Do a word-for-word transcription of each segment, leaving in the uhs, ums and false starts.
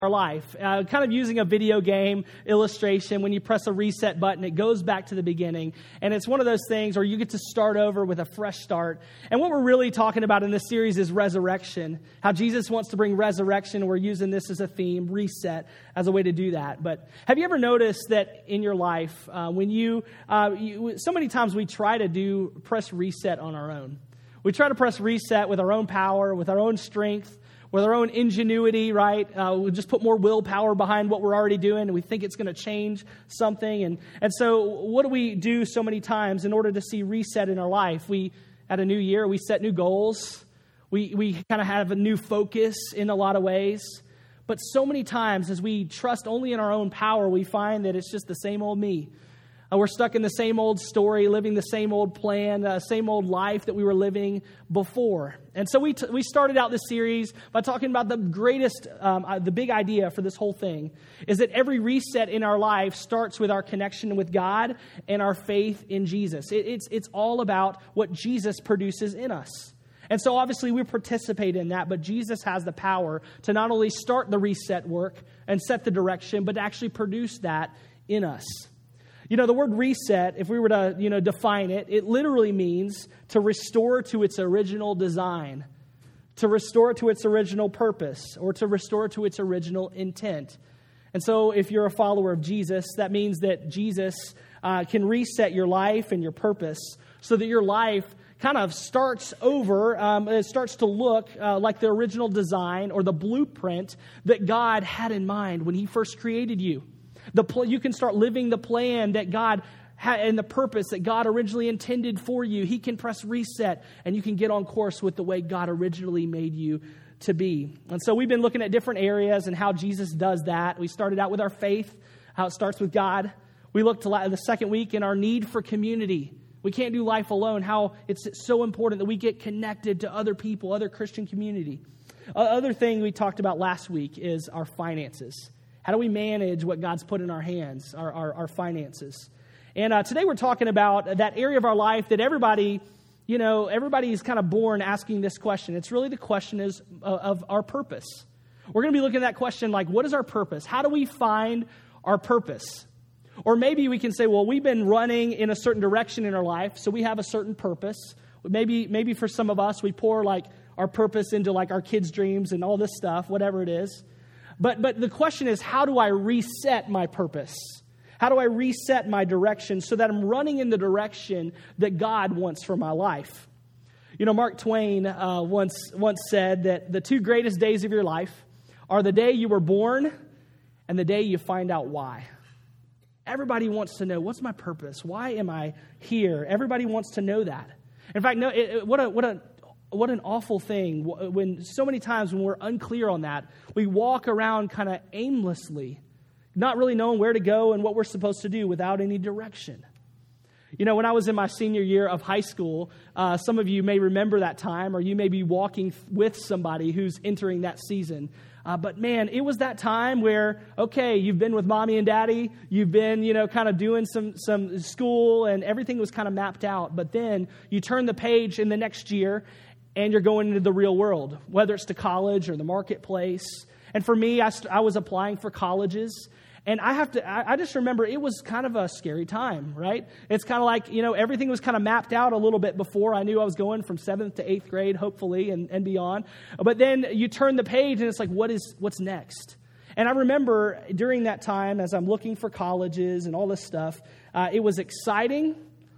our life, uh, kind of using a video game illustration. When you press a reset button, it goes back to the beginning. And it's one of those things where you get to start over with a fresh start. And what we're really talking about in this series is resurrection, how Jesus wants to bring resurrection. We're using this as a theme, reset, as a way to do that. But have you ever noticed that in your life, uh, when you, uh, you, so many times we try to do, press reset on our own. We try to press reset with our own power, with our own strength, with our own ingenuity, right? Uh, we just put more willpower behind what we're already doing, and we think it's going to change something. And, and so what do we do so many times in order to see reset in our life? We, at a new year, we set new goals. We, we kind of have a new focus in a lot of ways. But so many times as we trust only in our own power, we find that it's just the same old me. Uh, we're stuck in the same old story, living the same old plan, uh, same old life that we were living before. And so we t- we started out this series by talking about the greatest, um, uh, the big idea for this whole thing is that every reset in our life starts with our connection with God and our faith in Jesus. It, it's it's all about what Jesus produces in us. And so obviously we participate in that, but Jesus has the power to not only start the reset work and set the direction, but to actually produce that in us. You know, the word reset, if we were to, you know, define it, it literally means to restore to its original design, to restore to its original purpose, or to restore to its original intent. And so if you're a follower of Jesus, that means that Jesus uh, can reset your life and your purpose so that your life kind of starts over, um, it starts to look uh, like the original design or the blueprint that God had in mind when He first created you. The pl- you can start living the plan that God had and the purpose that God originally intended for you. He can press reset and you can get on course with the way God originally made you to be. And so we've been looking at different areas and how Jesus does that. We started out with our faith, how it starts with God. We looked the second week in our need for community. We can't do life alone, how it's so important that we get connected to other people, other Christian community. Uh, other thing we talked about last week is our finances. How do we manage what God's put in our hands, our, our, our finances? And uh, today we're talking about that area of our life that everybody, you know, everybody is kind of born asking this question. It's really the question is uh, of our purpose. We're going to be looking at that question like, what is our purpose? How do we find our purpose? Or maybe we can say, well, we've been running in a certain direction in our life, so we have a certain purpose. Maybe, maybe for some of us, we pour like our purpose into like our kids' dreams and all this stuff, whatever it is. But but the question is, how do I reset my purpose? How do I reset my direction so that I'm running in the direction that God wants for my life? You know, Mark Twain uh, once once said that the two greatest days of your life are the day you were born and the day you find out why. Everybody wants to know, what's my purpose? Why am I here? Everybody wants to know that. In fact, no, it, it, what a what a What an awful thing when so many times when we're unclear on that, we walk around kind of aimlessly, not really knowing where to go and what we're supposed to do without any direction. You know, when I was in my senior year of high school, uh, some of you may remember that time, or you may be walking with somebody who's entering that season. Uh, but man, it was that time where, okay, you've been with mommy and daddy, you've been, you know, kind of doing some some school, and everything was kind of mapped out. But then you turn the page in the next year, and you're going into the real world, whether it's to college or the marketplace. And for me, I, st- I was applying for colleges. And I have to, I, I just remember it was kind of a scary time, right? It's kind of like, you know, everything was kind of mapped out a little bit before. I knew I was going from seventh to eighth grade, hopefully, and, and beyond. But then you turn the page and it's like, what is, what's next? And I remember during that time, as I'm looking for colleges and all this stuff, uh, it was exciting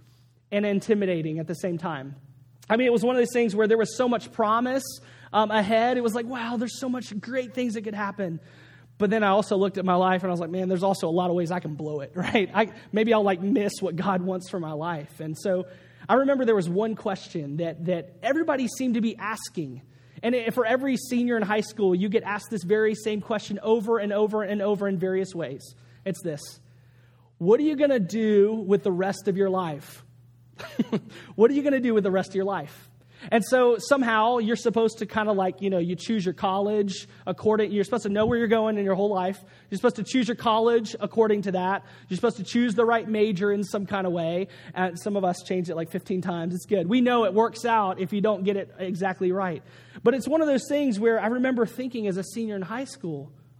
and intimidating at the same time. I mean, it was one of those things where there was so much promise um, ahead. It was like, wow, there's so much great things that could happen. But then I also looked at my life and I was like, man, there's also a lot of ways I can blow it, right? I, maybe I'll like miss what God wants for my life. And so I remember there was one question that that everybody seemed to be asking. And it, for every senior in high school, you get asked this very same question over and over and over in various ways. It's this: what are you going to do with the rest of your life? What are you going to do with the rest of your life? And so somehow you're supposed to kind of like, you know, you choose your college according, you're supposed to know where you're going in your whole life. You're supposed to choose your college according to that. You're supposed to choose the right major in some kind of way. And some of us changed it like fifteen times. It's good. We know it works out if you don't get it exactly right. But it's one of those things where I remember thinking as a senior in high school,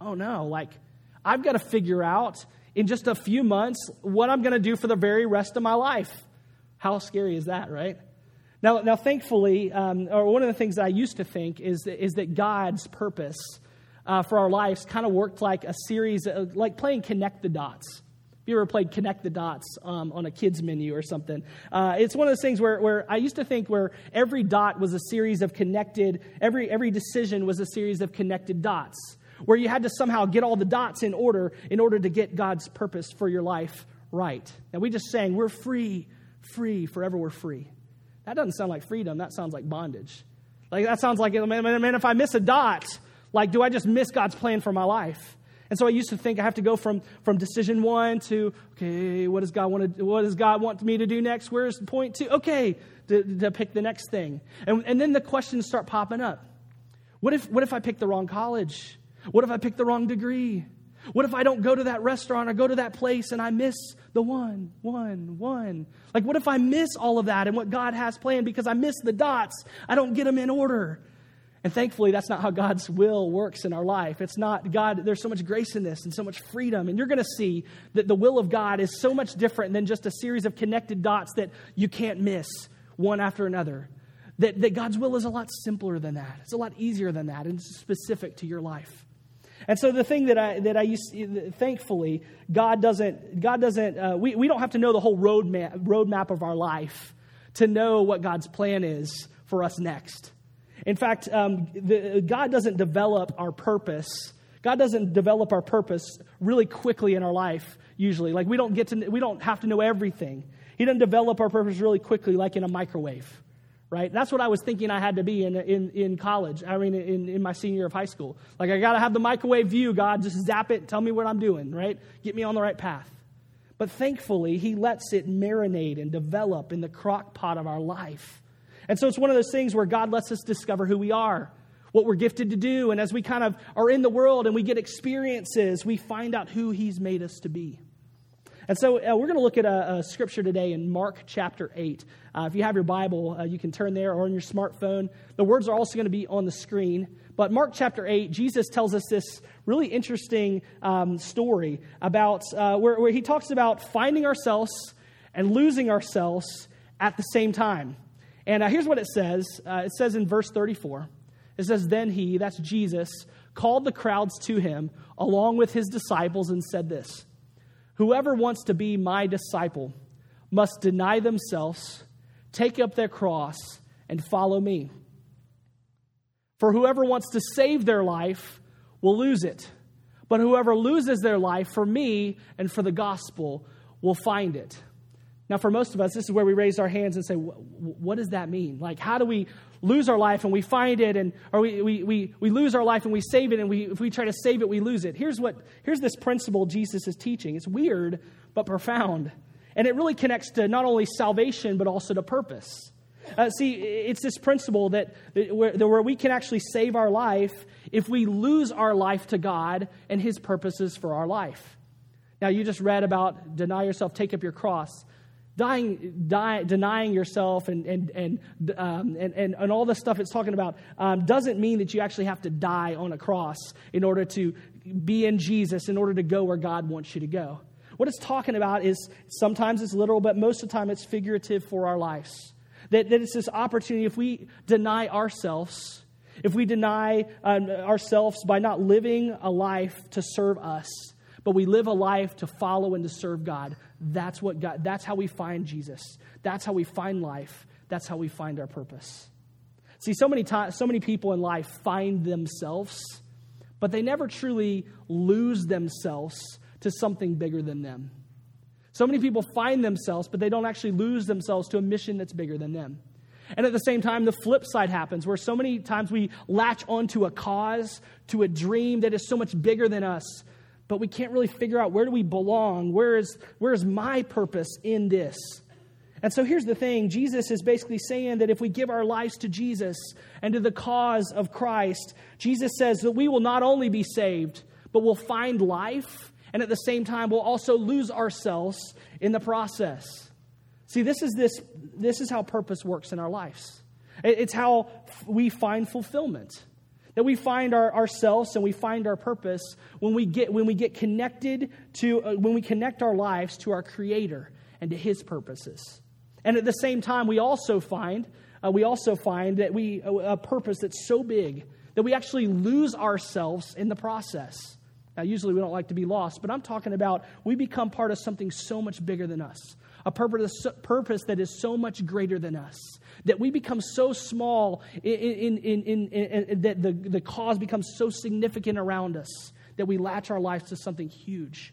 oh no, like I've got to figure out in just a few months what I'm going to do for the very rest of my life. How scary is that, right? Now, now, thankfully, um, or one of the things that I used to think is that, is that God's purpose uh, for our lives kind of worked like a series, of, like playing connect the dots. If you ever played connect the dots um, on a kid's menu or something, uh, it's one of those things where, where I used to think where every dot was a series of connected, every every decision was a series of connected dots, where you had to somehow get all the dots in order in order to get God's purpose for your life right. Now, we just sang, we're free, free, forever we're free. That doesn't sound like freedom. That sounds like bondage. Like that sounds like, man, man, if I miss a dot, like, do I just miss God's plan for my life? And so I used to think I have to go from, from decision one to, okay, what does God want to, what does God want me to do next? Where's point two? Okay, to, to pick the next thing. And, and then the questions start popping up. What if, what if I pick the wrong college? What if I pick the wrong degree? What if I don't go to that restaurant or go to that place and I miss the one, one, one? Like, what if I miss all of that and what God has planned because I miss the dots? I don't get them in order. And thankfully, that's not how God's will works in our life. It's not, God, there's so much grace in this and so much freedom. And you're going to see that the will of God is so much different than just a series of connected dots that you can't miss one after another. That, that God's will is a lot simpler than that. It's a lot easier than that and specific to your life. And so the thing that I that I used, thankfully, God doesn't God doesn't uh, we we don't have to know the whole roadmap roadmap of our life to know what God's plan is for us next. In fact, um, the, God doesn't develop our purpose. God doesn't develop our purpose really quickly in our life. Usually, like we don't get to we don't have to know everything. He doesn't develop our purpose really quickly, like in a microwave. Right? That's what I was thinking I had to be in in, in college. I mean, in, in my senior year of high school. Like, I got to have the microwave view, God. Just zap it, tell me what I'm doing, right? Get me on the right path. But thankfully, He lets it marinate and develop in the crock pot of our life. And so it's one of those things where God lets us discover who we are, what we're gifted to do. And as we kind of are in the world and we get experiences, we find out who He's made us to be. And so uh, we're going to look at a, a scripture today in Mark chapter eight. Uh, if you have your Bible, uh, you can turn there or on your smartphone. The words are also going to be on the screen. But Mark chapter eight, Jesus tells us this really interesting um, story about uh, where, where He talks about finding ourselves and losing ourselves at the same time. And uh, here's what it says. Uh, it says in verse thirty-four, it says, "Then He," that's Jesus, "called the crowds to Him along with His disciples and said this, 'Whoever wants to be my disciple must deny themselves, take up their cross, and follow me. For whoever wants to save their life will lose it. But whoever loses their life for me and for the gospel will find it.'" Now, for most of us, this is where we raise our hands and say, what does that mean? Like, how do we lose our life and we find it, and or we we we, we lose our life and we save it, and we if we try to save it, we lose it? Here's what here's this principle Jesus is teaching. It's weird, but profound. And it really connects to not only salvation, but also to purpose. Uh, see, it's this principle that, that, where, that where we can actually save our life if we lose our life to God and His purposes for our life. Now, you just read about deny yourself, take up your cross. Dying, die, denying yourself and and and, um, and and and all the stuff it's talking about um, doesn't mean that you actually have to die on a cross in order to be in Jesus, in order to go where God wants you to go. What it's talking about is sometimes it's literal, but most of the time it's figurative for our lives. That, that it's this opportunity, if we deny ourselves, if we deny um, ourselves by not living a life to serve us, but we live a life to follow and to serve God. That's what God, that's how we find Jesus. That's how we find life. That's how we find our purpose. See, so many times, so many people in life find themselves, but they never truly lose themselves to something bigger than them. So many people find themselves, but they don't actually lose themselves to a mission that's bigger than them. And at the same time, the flip side happens, where so many times we latch onto a cause, to a dream that is so much bigger than us, but we can't really figure out, where do we belong? Where is, where is my purpose in this? And so here's the thing. Jesus is basically saying that if we give our lives to Jesus and to the cause of Christ, Jesus says that we will not only be saved, but we'll find life, and at the same time, we'll also lose ourselves in the process. See, this is this. This is how purpose works in our lives. It's how we find fulfillment. That we find our, ourselves and we find our purpose when we get when we get connected to uh, when we connect our lives to our Creator and to His purposes. And at the same time, we also find uh, we also find that we a, a purpose that's so big that we actually lose ourselves in the process. Now, usually we don't like to be lost, but I'm talking about we become part of something so much bigger than us. A purpose, purpose that is so much greater than us. That we become so small in, in, in, in, in, in that the, the cause becomes so significant around us that we latch our lives to something huge.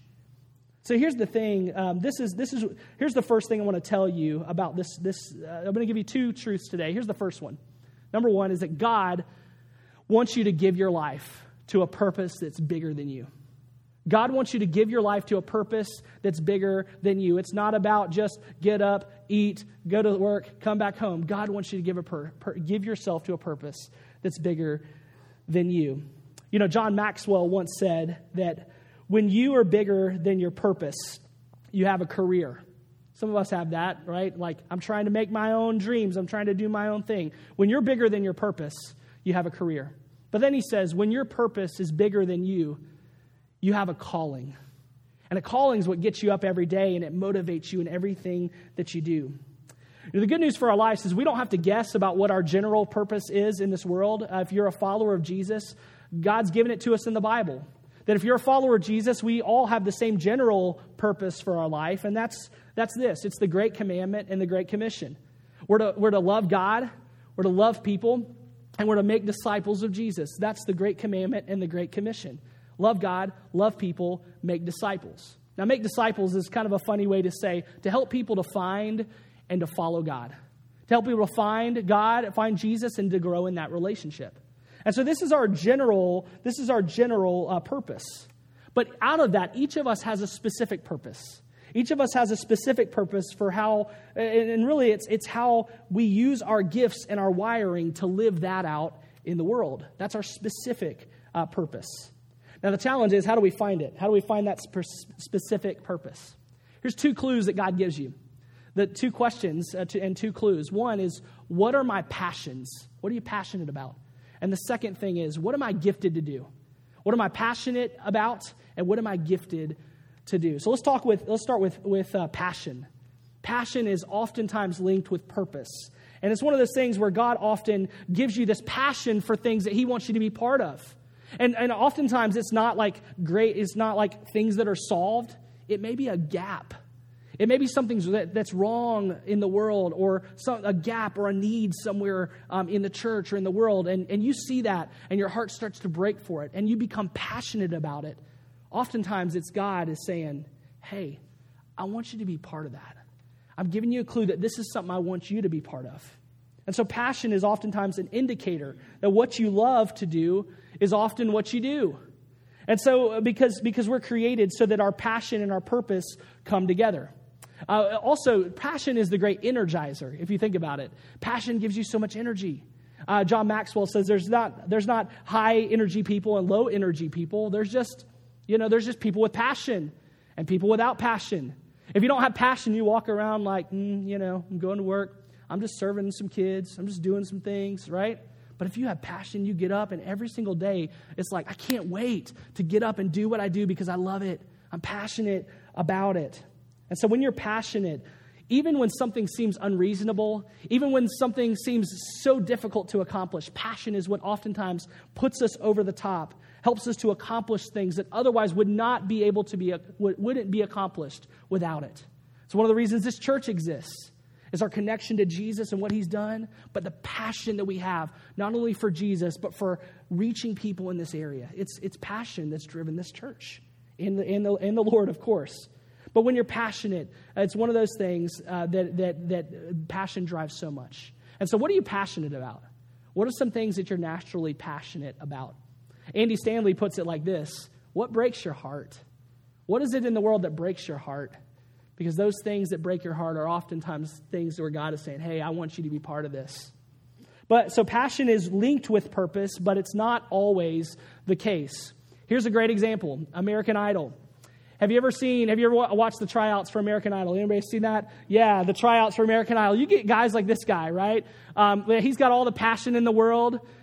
So here's the thing. Um, this is this is here's the first thing I want to tell you about this. This uh, I'm going to give you two truths today. Here's the first one. Number one is that God wants you to give your life to a purpose that's bigger than you. God wants you to give your life to a purpose that's bigger than you. It's not about just get up, eat, go to work, come back home. God wants you to give a per, per, give yourself to a purpose that's bigger than you. You know, John Maxwell once said that when you are bigger than your purpose, you have a career. Some of us have that, right? Like, I'm trying to make my own dreams. I'm trying to do my own thing. When you're bigger than your purpose, you have a career. But then he says, when your purpose is bigger than you, you have a calling. And a calling is what gets you up every day, and it motivates you in everything that you do. You know, the good news for our lives is we don't have to guess about what our general purpose is in this world. Uh, if you're a follower of Jesus, God's given it to us in the Bible. That if you're a follower of Jesus, we all have the same general purpose for our life, and that's that's this. It's the Great Commandment and the Great Commission. We're to, we're to love God, we're to love people, and we're to make disciples of Jesus. That's the Great Commandment and the Great Commission. Love God, love people, make disciples. Now, make disciples is kind of a funny way to say, to help people to find and to follow God. To help people to find God, find Jesus, and to grow in that relationship. And so this is our general, this is our general uh, purpose. But out of that, each of us has a specific purpose. Each of us has a specific purpose for how, and really it's it's how we use our gifts and our wiring to live that out in the world. That's our specific uh, purpose. Now, the challenge is, how do we find it? How do we find that sp- specific purpose? Here's two clues that God gives you. The two questions uh, to, and two clues. One is, what are my passions? What are you passionate about? And the second thing is, what am I gifted to do? What am I passionate about? And what am I gifted to do? So let's talk with, let's start with, with uh, passion. Passion is oftentimes linked with purpose. And it's one of those things where God often gives you this passion for things that He wants you to be part of. And and oftentimes it's not like great, it's not like things that are solved. It may be a gap. It may be something that, that's wrong in the world, or some, a gap or a need somewhere um, in the church or in the world. And, and you see that and your heart starts to break for it and you become passionate about it. Oftentimes it's God is saying, hey, I want you to be part of that. I'm giving you a clue that this is something I want you to be part of. And so passion is oftentimes an indicator that what you love to do is often what you do. And so because, because we're created so that our passion and our purpose come together. Uh, also, passion is the great energizer, if you think about it. Passion gives you so much energy. Uh, John Maxwell says there's not there's not high energy people and low energy people. There's just, you know, there's just people with passion and people without passion. If you don't have passion, you walk around like, mm, you know, I'm going to work. I'm just serving some kids. I'm just doing some things, right? But if you have passion, you get up, and every single day, it's like, I can't wait to get up and do what I do because I love it. I'm passionate about it. And so when you're passionate, even when something seems unreasonable, even when something seems so difficult to accomplish, passion is what oftentimes puts us over the top, helps us to accomplish things that otherwise would not be able to be, wouldn't be accomplished without it. It's one of the reasons this church exists. Is our connection to Jesus and what He's done, but the passion that we have, not only for Jesus, but for reaching people in this area. It's it's passion that's driven this church, in the in the in the Lord, of course. But when you're passionate, it's one of those things uh, that that that passion drives so much. And so, what are you passionate about? What are some things that you're naturally passionate about? Andy Stanley puts it like this: what breaks your heart? What is it in the world that breaks your heart? Because those things that break your heart are oftentimes things where God is saying, hey, I want you to be part of this. But so passion is linked with purpose, but it's not always the case. Here's a great example, American Idol. Have you ever seen, have you ever watched the tryouts for American Idol? Anybody seen that? Yeah, the tryouts for American Idol. You get guys like this guy, right? Um, he's got all the passion in the world,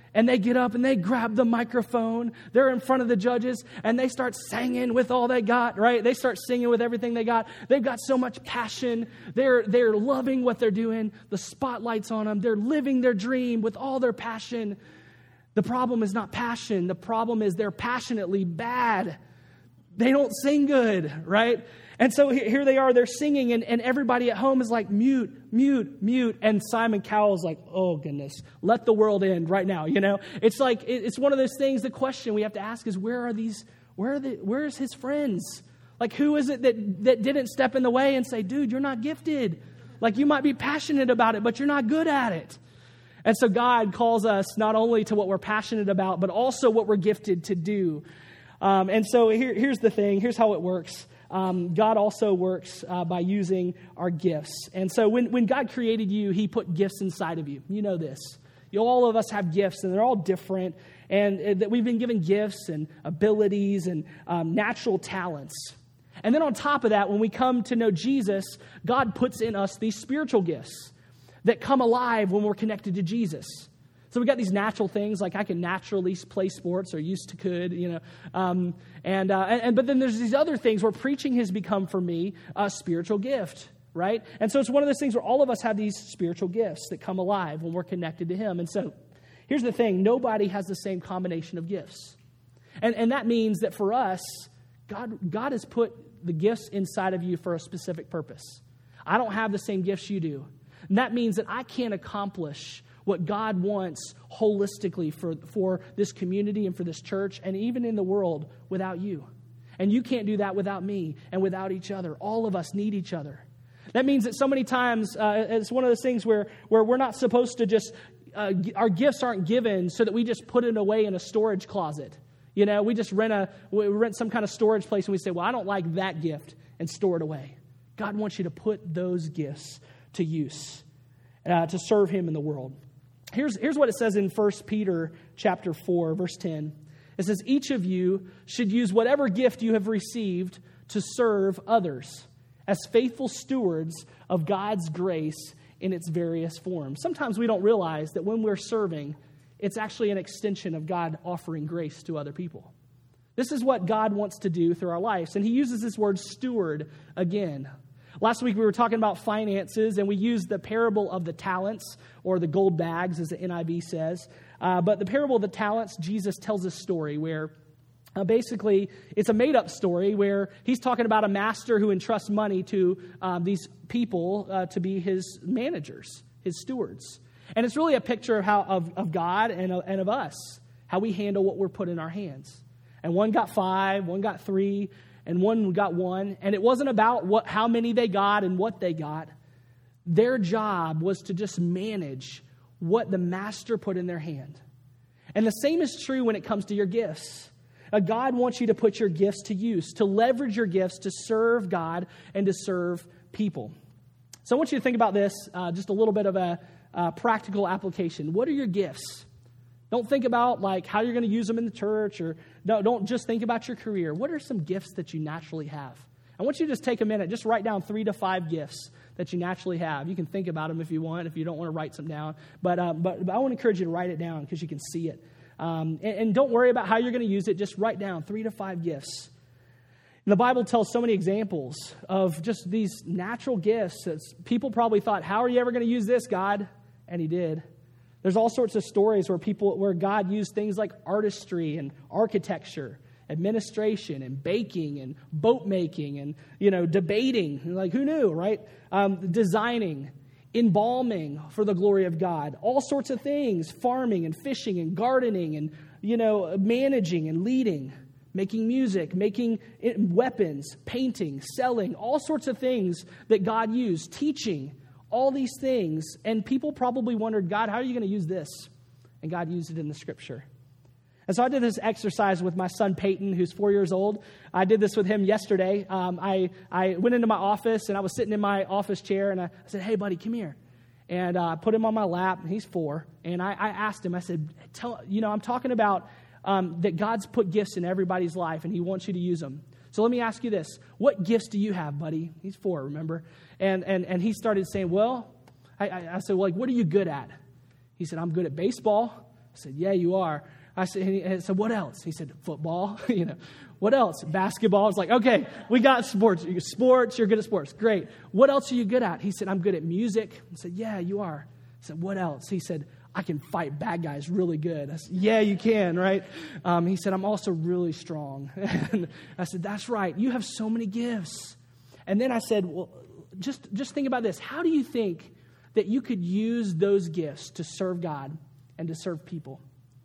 And they get up and they grab the microphone. They're in front of the judges and they start singing with all they got, right? They start singing with everything they got. They've got so much passion. They're, they're loving what they're doing. The spotlight's on them. They're living their dream with all their passion. The problem is not passion. The problem is they're passionately bad. They don't sing good, right? And so here they are, they're singing, and, and everybody at home is like, mute, mute, mute. And Simon Cowell's like, oh, goodness, let the world end right now, you know? It's like, it's one of those things, the question we have to ask is, where are these, where are the, where's his friends? Like, who is it that, that didn't step in the way and say, dude, you're not gifted. Like, you might be passionate about it, but you're not good at it. And so God calls us not only to what we're passionate about, but also what we're gifted to do. Um, and so here, here's the thing. Here's how it works. Um, God also works uh, by using our gifts. And so when, when God created you, he put gifts inside of you. You know this. You know, all of us have gifts, and they're all different. And uh, that we've been given gifts and abilities and um, natural talents. And then on top of that, when we come to know Jesus, God puts in us these spiritual gifts that come alive when we're connected to Jesus. So we got these natural things, like I can naturally play sports, or used to could, you know. Um, and, uh, and, and but then there's these other things where preaching has become for me a spiritual gift, right? And so it's one of those things where all of us have these spiritual gifts that come alive when we're connected to him. And so here's the thing. Nobody has the same combination of gifts. And, and that means that for us, God, God has put the gifts inside of you for a specific purpose. I don't have the same gifts you do. And that means that I can't accomplish what God wants holistically for, for this community and for this church and even in the world without you. And you can't do that without me and without each other. All of us need each other. That means that so many times uh, it's one of those things where, where we're not supposed to just, uh, our gifts aren't given so that we just put it away in a storage closet. You know, we just rent a we rent some kind of storage place and we say, well, I don't like that gift, and store it away. God wants you to put those gifts to use uh, to serve him in the world. Here's, here's what it says in First Peter chapter four, verse ten. It says, each of you should use whatever gift you have received to serve others as faithful stewards of God's grace in its various forms. Sometimes we don't realize that when we're serving, it's actually an extension of God offering grace to other people. This is what God wants to do through our lives. And he uses this word steward again. Last week we were talking about finances, and we used the parable of the talents, or the gold bags, as the N I V says. Uh, but the parable of the talents, Jesus tells a story where uh, basically it's a made-up story where he's talking about a master who entrusts money to um, these people uh, to be his managers, his stewards. And it's really a picture of how of, of God and, uh, and of us, how we handle what we're put in our hands. And one got five, one got three, and one got one. And it wasn't about what how many they got and what they got. Their job was to just manage what the master put in their hand. And the same is true when it comes to your gifts. Uh, God wants you to put your gifts to use, to leverage your gifts to serve God and to serve people. So I want you to think about this, uh, just a little bit of a uh, practical application. What are your gifts? Don't think about like how you're going to use them in the church, or no, don't just think about your career. What are some gifts that you naturally have? I want you to just take a minute, just write down three to five gifts that you naturally have. You can think about them if you want, if you don't want to write some down. But, uh, but, but I want to encourage you to write it down because you can see it. Um, and, and don't worry about how you're going to use it. Just write down three to five gifts. And the Bible tells so many examples of just these natural gifts that people probably thought, how are you ever going to use this, God? And he did. There's all sorts of stories where people, where God used things like artistry and architecture, administration and baking and boat making and, you know, debating. Like, who knew, right? Um, designing, embalming for the glory of God. All sorts of things, farming and fishing and gardening and, you know, managing and leading, making music, making weapons, painting, selling, all sorts of things that God used, teaching. All these things, and people probably wondered, God, how are you going to use this? And God used it in the scripture. And so I did this exercise with my son Peyton, who's four years old. I did this with him yesterday. Um, I, I went into my office, and I was sitting in my office chair, and I, I said, hey, buddy, come here. And I uh, put him on my lap, and he's four. And I, I asked him, I said, tell you know, I'm talking about um, that God's put gifts in everybody's life, and he wants you to use them. So let me ask you this. What gifts do you have, buddy? He's four, remember? And and and he started saying, well, I, I, I said, well, like, what are you good at? He said, I'm good at baseball. I said, yeah, you are. I said, and he, and I said, what else? He said, football. you know, what else? Basketball. I was like, okay, we got sports. You're sports, you're good at sports. Great. What else are you good at? He said, I'm good at music. I said, yeah, you are. I said, what else? He said, I can fight bad guys really good. I said, yeah, you can, right? Um, he said, I'm also really strong. And I said, that's right. You have so many gifts. And then I said, well, just, just think about this. How do you think that you could use those gifts to serve God and to serve people?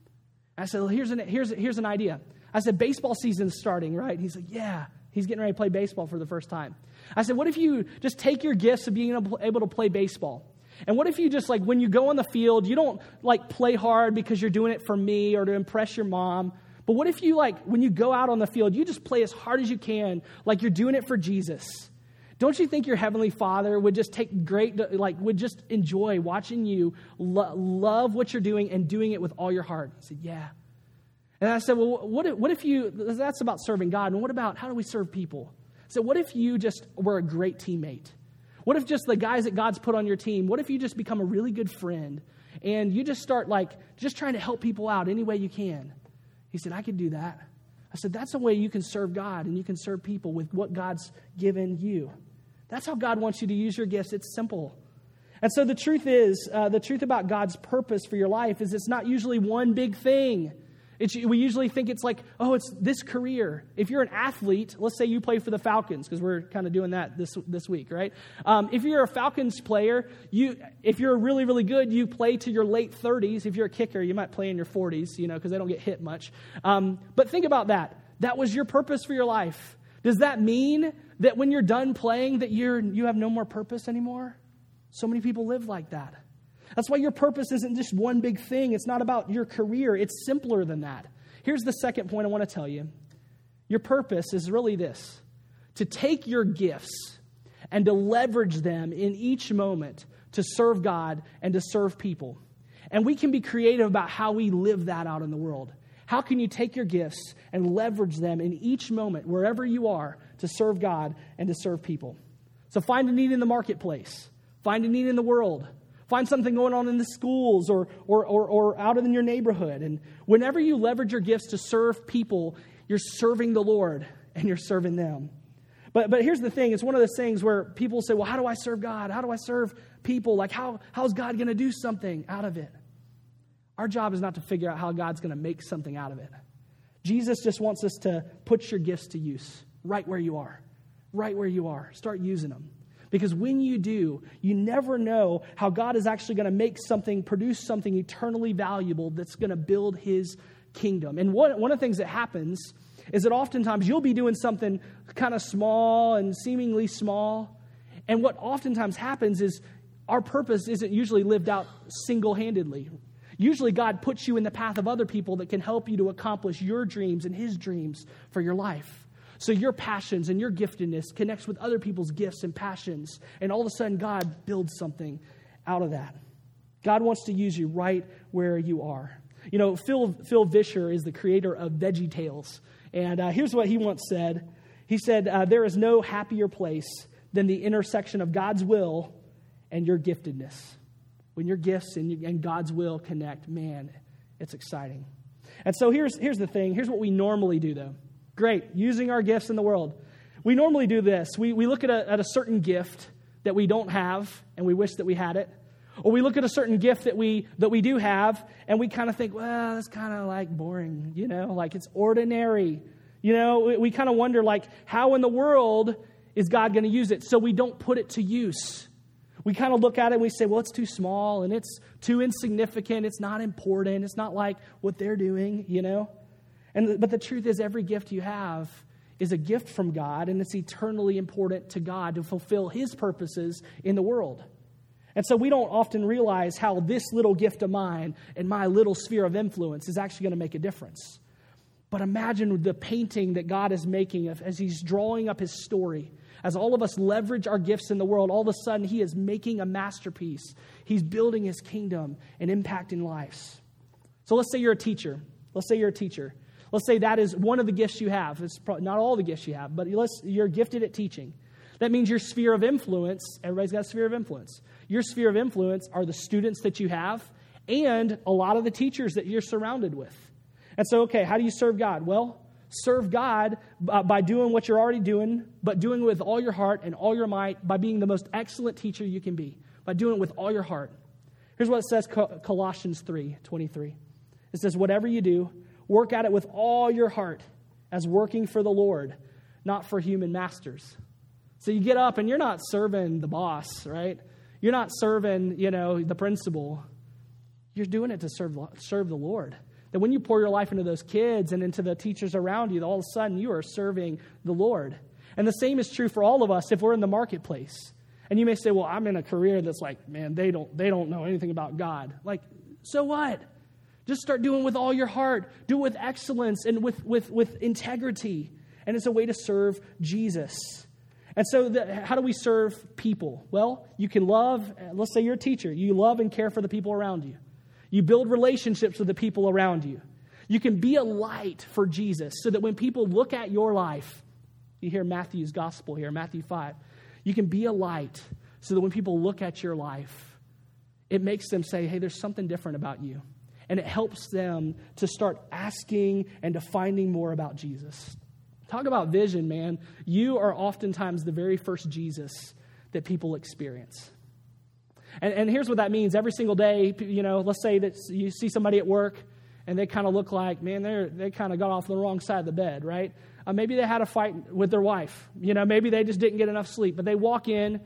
I said, well, here's an, here's, here's an idea. I said, baseball season's starting, right? He's like, yeah. He's getting ready to play baseball for the first time. I said, what if you just take your gifts of being able, able to play baseball? And what if you just, like, when you go on the field, you don't, like, play hard because you're doing it for me or to impress your mom. But what if you, like, when you go out on the field, you just play as hard as you can, like you're doing it for Jesus? Don't you think your Heavenly Father would just take great, like, would just enjoy watching you lo- love what you're doing and doing it with all your heart? I said, yeah. And I said, well, what if, what if you, that's about serving God, and what about, how do we serve people? I said, what if you just were a great teammate? What if just the guys that God's put on your team, what if you just become a really good friend, and you just start, like, just trying to help people out any way you can? He said, I could do that. I said, that's a way you can serve God, and you can serve people with what God's given you. That's how God wants you to use your gifts. It's simple. And so the truth is, uh, the truth about God's purpose for your life is it's not usually one big thing. It's, we usually think it's like, oh, it's this career. If you're an athlete, let's say you play for the Falcons, because we're kind of doing that this this week, right? Um, if you're a Falcons player, you if you're really, really good, you play to your late thirties. If you're a kicker, you might play in your forties, you know, because they don't get hit much. Um, but think about that. That was your purpose for your life. Does that mean that when you're done playing that you're you have no more purpose anymore? So many people live like that. That's why your purpose isn't just one big thing. It's not about your career. It's simpler than that. Here's the second point I want to tell you. Your purpose is really this: to take your gifts and to leverage them in each moment to serve God and to serve people. And we can be creative about how we live that out in the world. How can you take your gifts and leverage them in each moment, wherever you are, to serve God and to serve people? So find a need in the marketplace. Find a need in the world. Find something going on in the schools or, or, or, or out in your neighborhood. And whenever you leverage your gifts to serve people, you're serving the Lord and you're serving them. But but here's the thing. It's one of those things where people say, well, how do I serve God? How do I serve people? Like, how how's God going to do something out of it? Our job is not to figure out how God's going to make something out of it. Jesus just wants us to put your gifts to use right where you are. Right where you are. Start using them. Because when you do, you never know how God is actually going to make something, produce something eternally valuable that's going to build His kingdom. And one, one of the things that happens is that oftentimes you'll be doing something kind of small and seemingly small. And what oftentimes happens is our purpose isn't usually lived out single-handedly. Usually God puts you in the path of other people that can help you to accomplish your dreams and His dreams for your life. So your passions and your giftedness connects with other people's gifts and passions. And all of a sudden, God builds something out of that. God wants to use you right where you are. You know, Phil, Phil Vischer is the creator of VeggieTales. And uh, here's what he once said. He said, uh, there is no happier place than the intersection of God's will and your giftedness. When your gifts and, and God's will connect, man, it's exciting. And so here's, here's the thing. Here's what we normally do, though. Great, using our gifts in the world. We normally do this. We we look at a, at a certain gift that we don't have, and we wish that we had it. Or we look at a certain gift that we that we do have, and we kind of think, well, that's kind of like boring, you know, like it's ordinary. You know, we, we kind of wonder, like, how in the world is God going to use it? So we don't put it to use. We kind of look at it and we say, well, it's too small, and it's too insignificant. It's not important. It's not like what they're doing, you know. And but the truth is, every gift you have is a gift from God, and it's eternally important to God to fulfill His purposes in the world. And so we don't often realize how this little gift of mine and my little sphere of influence is actually going to make a difference. But imagine the painting that God is making as He's drawing up His story. As all of us leverage our gifts in the world, all of a sudden He is making a masterpiece. He's building His kingdom and impacting lives. So let's say you're a teacher. Let's say you're a teacher. Let's say that is one of the gifts you have. It's probably not all the gifts you have, but let's, you're gifted at teaching. That means your sphere of influence, everybody's got a sphere of influence. Your sphere of influence are the students that you have and a lot of the teachers that you're surrounded with. And so, okay, how do you serve God? Well, serve God by doing what you're already doing, but doing it with all your heart and all your might, by being the most excellent teacher you can be, by doing it with all your heart. Here's what it says, Colossians three twenty-three. It says, whatever you do, work at it with all your heart as working for the Lord, not for human masters. So you get up and you're not serving the boss, right? You're not serving, you know, the principal. You're doing it to serve, serve the Lord. That when you pour your life into those kids and into the teachers around you, all of a sudden you are serving the Lord. And the same is true for all of us if we're in the marketplace. And you may say, well, I'm in a career that's like, man, they don't they don't know anything about God. Like, so what? Just start doing with all your heart. Do it with excellence and with, with, with integrity. And it's a way to serve Jesus. And so the, how do we serve people? Well, you can love, let's say you're a teacher. You love and care for the people around you. You build relationships with the people around you. You can be a light for Jesus so that when people look at your life, you hear Matthew's gospel here, Matthew five. You can be a light so that when people look at your life, it makes them say, hey, there's something different about you. And it helps them to start asking and to finding more about Jesus. Talk about vision, man. You are oftentimes the very first Jesus that people experience. And, and here's what that means. Every single day, you know, let's say that you see somebody at work and they kind of look like, man, they're, they kind of got off the wrong side of the bed, right? Uh, maybe they had a fight with their wife. You know, maybe they just didn't get enough sleep. But they walk in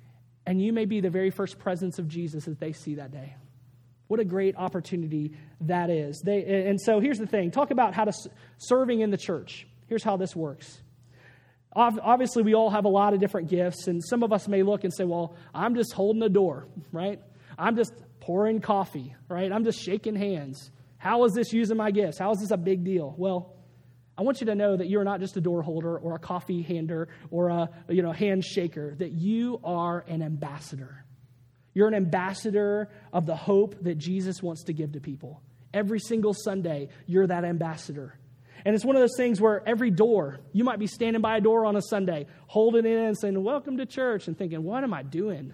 and you may be the very first presence of Jesus that they see that day. What a great opportunity that is. They, and so here's the thing. Talk about how to serving in the church. Here's how this works. Obviously, we all have a lot of different gifts, and some of us may look and say, well, I'm just holding the door, right? I'm just pouring coffee, right? I'm just shaking hands. How is this using my gifts? How is this a big deal? Well, I want you to know that you're not just a door holder or a coffee hander or a you know hand shaker, that you are an ambassador. You're an ambassador of the hope that Jesus wants to give to people. Every single Sunday, you're that ambassador. And it's one of those things where every door, you might be standing by a door on a Sunday, holding it in and saying, welcome to church, and thinking, what am I doing?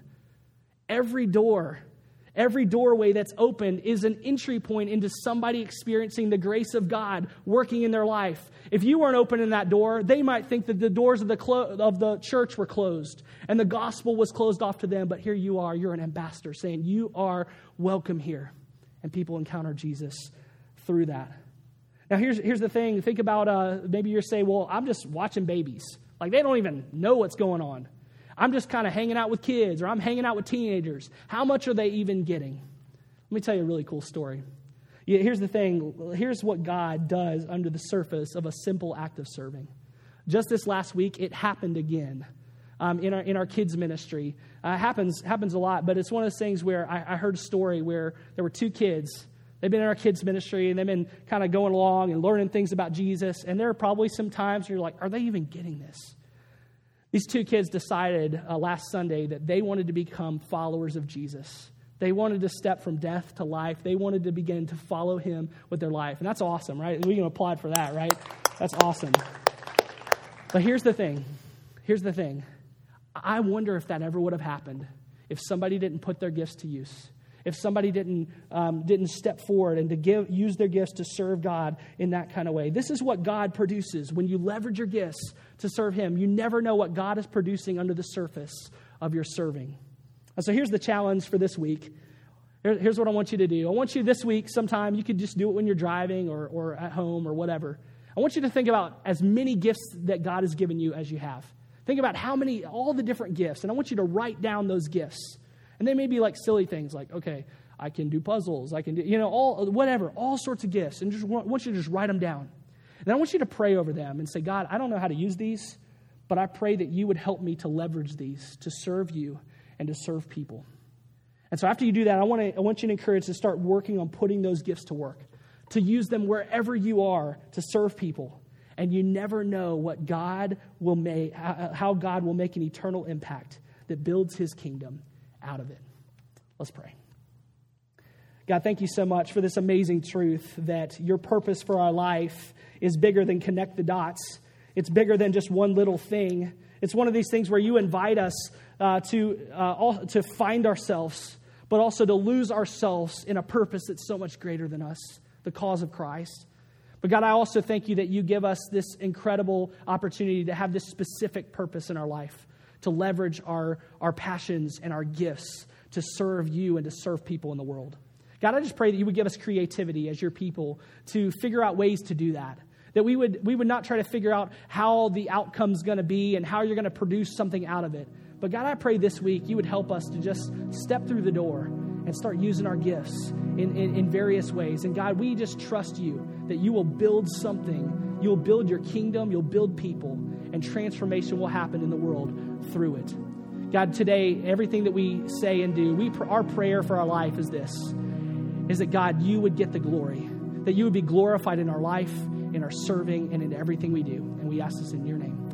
Every door, every doorway that's open is an entry point into somebody experiencing the grace of God working in their life. If you weren't opening that door, they might think that the doors of the clo- of the church were closed and the gospel was closed off to them. But here you are, you're an ambassador saying you are welcome here. And people encounter Jesus through that. Now, here's here's the thing. Think about uh, maybe you're saying, well, I'm just watching babies. Like, they don't even know what's going on. I'm just kind of hanging out with kids, or I'm hanging out with teenagers. How much are they even getting? Let me tell you a really cool story. Yeah, here's the thing. Here's what God does under the surface of a simple act of serving. Just this last week, it happened again um, in our in our kids' ministry. Uh, it happens, happens a lot, but it's one of those things where I, I heard a story where there were two kids. They've been in our kids' ministry, and they've been kind of going along and learning things about Jesus. And there are probably some times where you're like, are they even getting this? These two kids decided uh, last Sunday that they wanted to become followers of Jesus. They wanted to step from death to life. They wanted to begin to follow him with their life. And that's awesome, right? We can applaud for that, right? That's awesome. But here's the thing. Here's the thing. I wonder if that ever would have happened if somebody didn't put their gifts to use. If somebody didn't um, didn't step forward and to give use their gifts to serve God in that kind of way. This is what God produces when you leverage your gifts to serve him. You never know what God is producing under the surface of your serving. And so here's the challenge for this week. Here, here's what I want you to do. I want you this week, sometime, you could just do it when you're driving or, or at home or whatever. I want you to think about as many gifts that God has given you as you have. Think about how many, all the different gifts. And I want you to write down those gifts. And they may be like silly things like, okay, I can do puzzles. I can do, you know, all whatever, all sorts of gifts. And just want, I want you to just write them down. And I want you to pray over them and say, God, I don't know how to use these, but I pray that you would help me to leverage these to serve you and to serve people. And so after you do that, I want to I want you to encourage to start working on putting those gifts to work, to use them wherever you are to serve people. And you never know what God will make, how God will make an eternal impact that builds his kingdom out of it. Let's pray. God, thank you so much for this amazing truth that your purpose for our life is bigger than connect the dots. It's bigger than just one little thing. It's one of these things where you invite us uh, to uh, all, to find ourselves, but also to lose ourselves in a purpose that's so much greater than us, the cause of Christ. But God, I also thank you that you give us this incredible opportunity to have this specific purpose in our life, to leverage our, our passions and our gifts to serve you and to serve people in the world. God, I just pray that you would give us creativity as your people to figure out ways to do that. That we would we would not try to figure out how the outcome's going to be and how you're going to produce something out of it. But God, I pray this week you would help us to just step through the door and start using our gifts in, in, in various ways. And God, we just trust you that you will build something. You'll build your kingdom. You'll build people. And transformation will happen in the world through it. God, today, everything that we say and do, we our prayer for our life is this, is that, God, you would get the glory. That you would be glorified in our life, in our serving, and in everything we do. And we ask this in your name.